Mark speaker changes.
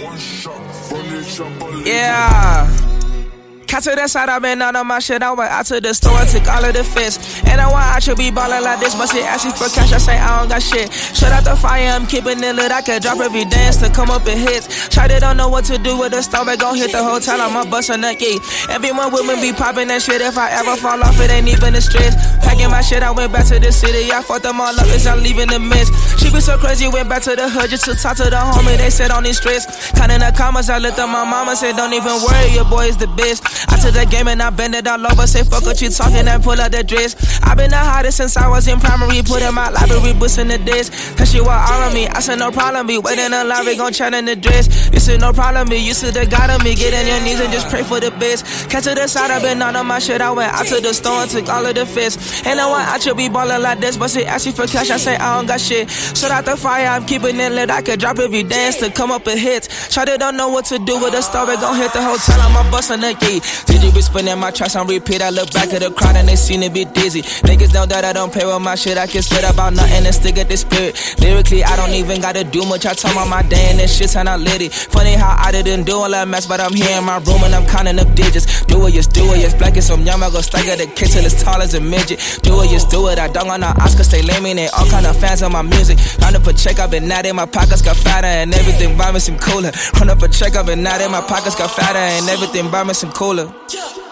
Speaker 1: Yeah. Cat to the side, I been out of my shit. I went out to the store, took all of the fits. And I want I should be ballin' like this, but she asking for cash. I say I don't got shit. Shut out the fire, I'm keeping it lit. I can drop every dance to come up in hits. Shawty don't know what to do with the stomach. Gon' hit the hotel, I'ma bust a nut key. Everyone with me be poppin' that shit. If I ever fall off, it ain't even the stress. Packing my shit, I went back to the city. I fucked them all up, as I'm leaving the mess. She be so crazy, went back to the hood just to talk to the homie. They said on these streets. Counting the commas, I looked at my mama, said don't even worry, your boy is the best. I took the game and I bend it all over. Say fuck what you talking and pull out the dress. I been the hottest since I was in primary. Put in my library books in the desk. Cause she want all of me. I said no problem, be waiting in line, we gon' chat in the dress. This is no problem, be used to the God of me. Get on your knees and just pray for the best. Catch to the side, I been out of my shit. I went out to the store and took all of the fists. And I want I should be ballin' like this, but she asking for cash. I say I don't got shit. Shut out the fire, I'm keeping it lit. I could drop every dance to come up a hit. Shawty don't know what to do with the story. Gon' hit the hotel, I'ma bust a nut key. Did you be spinning my tracks on repeat? I look back at the crowd and they seem to be dizzy. Niggas know that I don't play with my shit. I can spit about nothing and stick at the spirit. Lyrically, I don't even gotta do much. I talk about my day and this shit's and I lit it. Funny how I didn't do all that mess, but I'm here in my room and I'm counting up digits. Do it, yes, black as some young, I go stagger the kid till it's tall as a midget. Do it, yes, do it. I don't want no Oscars, they lame me. They all kind of fans of my music. Run up a check, I've been out in my pockets got fatter and everything buy me some cooler. Run up a check, I've been out in my pockets got fatter and everything buy me some cooler.